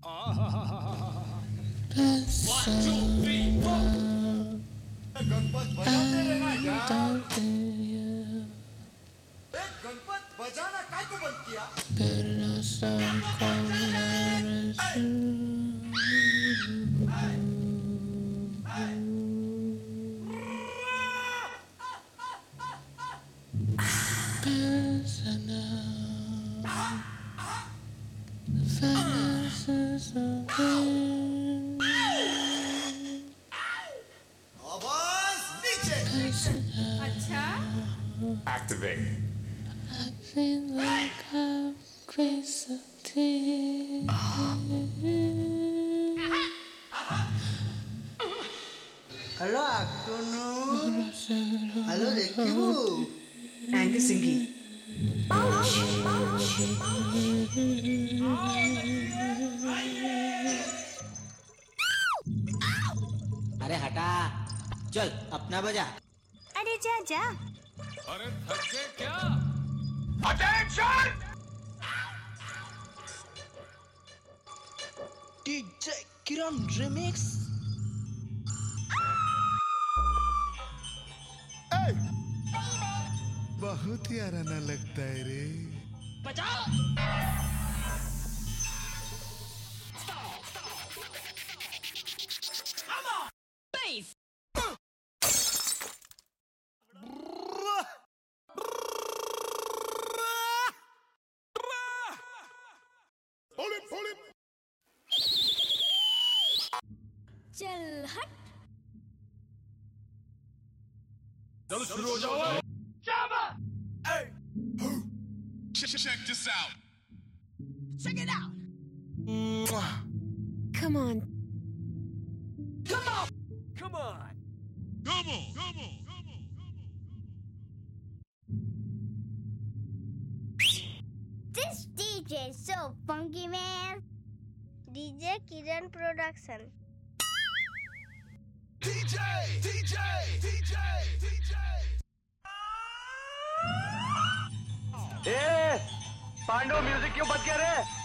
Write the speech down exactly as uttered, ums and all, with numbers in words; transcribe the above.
One, two, three, four. Ganpat बजाते रहना यार। एक गणपत बजाना काय को बंद किया? आवाज नीचे। अच्छा Activate. I feel like I'm crazy. Halo aku nu. Halo Dekibu. Angry Singhi. अरे हटा चल अपना बजा अरे जा जा अरे थक गए क्या? Attention! डीजे किरण रिमिक्स बहुत ही आराना लगता है रे। चल हट चलो शुरू हो जाओ। Check this out. check it out come on Come on. Come on. Come on. Come on. this D J is so funky man D J Kiran Production D J, D J, D J, D J. ए, Pandav music क्यों बंद किया रे?